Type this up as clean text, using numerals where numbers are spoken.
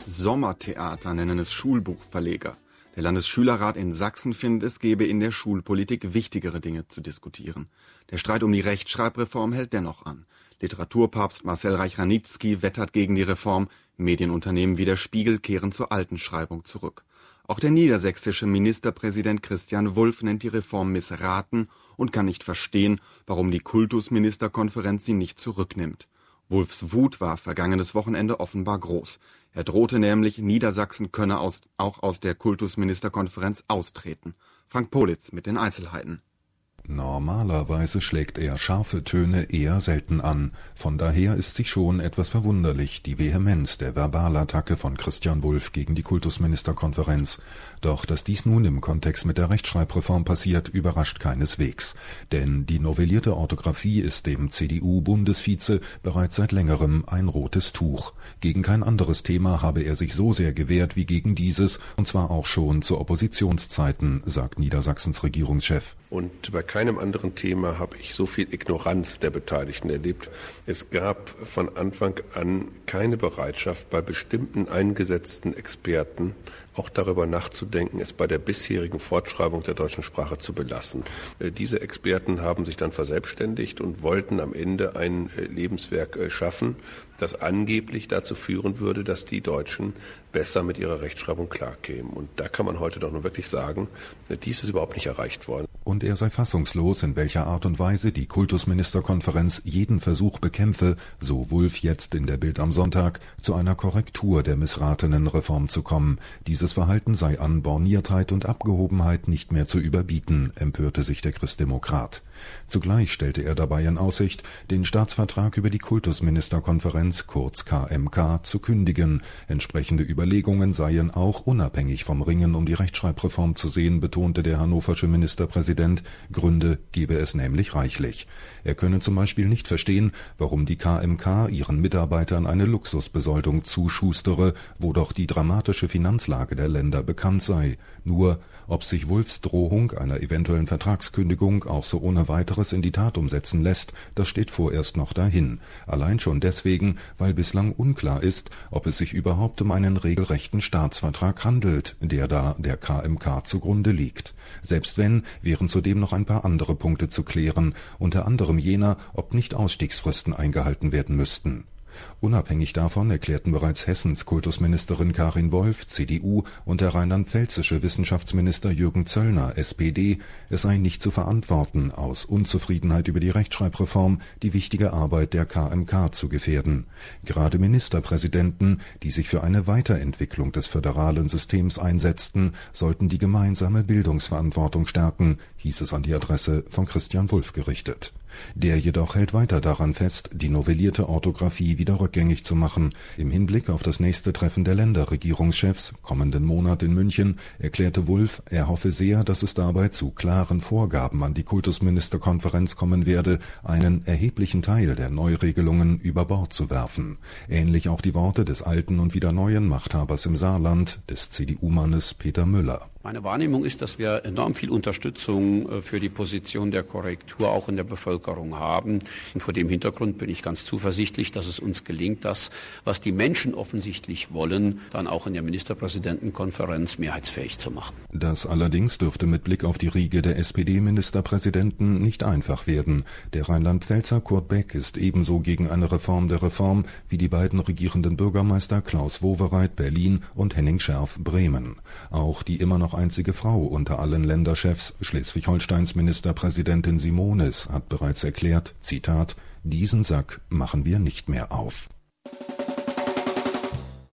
Sommertheater nennen es Schulbuchverleger. Der Landesschülerrat in Sachsen findet, es gebe in der Schulpolitik wichtigere Dinge zu diskutieren. Der Streit um die Rechtschreibreform hält dennoch an. Literaturpapst Marcel Reich-Ranitzky wettert gegen die Reform. Medienunternehmen wie der Spiegel kehren zur alten Schreibung zurück. Auch der niedersächsische Ministerpräsident Christian Wulff nennt die Reform missraten und kann nicht verstehen, warum die Kultusministerkonferenz sie nicht zurücknimmt. Wulffs Wut war vergangenes Wochenende offenbar groß. Er drohte nämlich, Niedersachsen könne auch aus der Kultusministerkonferenz austreten. Frank Politz mit den Einzelheiten. Normalerweise schlägt er scharfe Töne eher selten an. Von daher ist sich schon etwas verwunderlich die Vehemenz der Verbalattacke von Christian Wulff gegen die Kultusministerkonferenz. Doch dass dies nun im Kontext mit der Rechtschreibreform passiert, überrascht keineswegs. Denn die novellierte Orthographie ist dem CDU-Bundesvize bereits seit längerem ein rotes Tuch. Gegen kein anderes Thema habe er sich so sehr gewehrt wie gegen dieses, und zwar auch schon zu Oppositionszeiten, sagt Niedersachsens Regierungschef. Und bei keinem anderen Thema habe ich so viel Ignoranz der Beteiligten erlebt. Es gab von Anfang an keine Bereitschaft bei bestimmten eingesetzten Experten, auch darüber nachzudenken, es bei der bisherigen Fortschreibung der deutschen Sprache zu belassen. Diese Experten haben sich dann verselbstständigt und wollten am Ende ein Lebenswerk schaffen, das angeblich dazu führen würde, dass die Deutschen besser mit ihrer Rechtschreibung klarkämen. Und da kann man heute doch nur wirklich sagen, dies ist überhaupt nicht erreicht worden. Und er sei fassungslos, in welcher Art und Weise die Kultusministerkonferenz jeden Versuch bekämpfe, so Wulff jetzt in der Bild am Sonntag, zu einer Korrektur der missratenen Reform zu kommen. Dieses Verhalten sei an Borniertheit und Abgehobenheit nicht mehr zu überbieten, empörte sich der Christdemokrat. Zugleich stellte er dabei in Aussicht, den Staatsvertrag über die Kultusministerkonferenz, kurz KMK, zu kündigen. Entsprechende Überlegungen seien auch unabhängig vom Ringen um die Rechtschreibreform zu sehen, betonte der hannoversche Ministerpräsident. Gründe gebe es nämlich reichlich. Er könne zum Beispiel nicht verstehen, warum die KMK ihren Mitarbeitern eine Luxusbesoldung zuschustere, wo doch die dramatische Finanzlage der Länder bekannt sei. Nur, ob sich Wulffs Drohung einer eventuellen Vertragskündigung auch so ohne weiteres in die Tat umsetzen lässt, das steht vorerst noch dahin. Allein schon deswegen, weil bislang unklar ist, ob es sich überhaupt um einen regelrechten Staatsvertrag handelt, der da der KMK zugrunde liegt. Selbst wenn, wären zudem noch ein paar andere Punkte zu klären, unter anderem jener, ob nicht Ausstiegsfristen eingehalten werden müssten. Unabhängig davon erklärten bereits Hessens Kultusministerin Karin Wolf, CDU, und der rheinland-pfälzische Wissenschaftsminister Jürgen Zöllner, SPD, es sei nicht zu verantworten, aus Unzufriedenheit über die Rechtschreibreform die wichtige Arbeit der KMK zu gefährden. Gerade Ministerpräsidenten, die sich für eine Weiterentwicklung des föderalen Systems einsetzten, sollten die gemeinsame Bildungsverantwortung stärken, hieß es an die Adresse von Christian Wulff gerichtet. Der jedoch hält weiter daran fest, die novellierte Orthographie wieder rückgängig zu machen. Im Hinblick auf das nächste Treffen der Länderregierungschefs, kommenden Monat in München, erklärte Wulff, er hoffe sehr, dass es dabei zu klaren Vorgaben an die Kultusministerkonferenz kommen werde, einen erheblichen Teil der Neuregelungen über Bord zu werfen. Ähnlich auch die Worte des alten und wieder neuen Machthabers im Saarland, des CDU-Mannes Peter Müller. Meine Wahrnehmung ist, dass wir enorm viel Unterstützung für die Position der Korrektur auch in der Bevölkerung haben. Und vor dem Hintergrund bin ich ganz zuversichtlich, dass es uns gelingt, das, was die Menschen offensichtlich wollen, dann auch in der Ministerpräsidentenkonferenz mehrheitsfähig zu machen. Das allerdings dürfte mit Blick auf die Riege der SPD-Ministerpräsidenten nicht einfach werden. Der Rheinland-Pfälzer Kurt Beck ist ebenso gegen eine Reform der Reform wie die beiden regierenden Bürgermeister Klaus Wowereit Berlin und Henning Scherf Bremen. Auch die immer noch einzige Frau unter allen Länderchefs, Schleswig-Holsteins Ministerpräsidentin Simonis, hat bereits erklärt, Zitat, diesen Sack machen wir nicht mehr auf.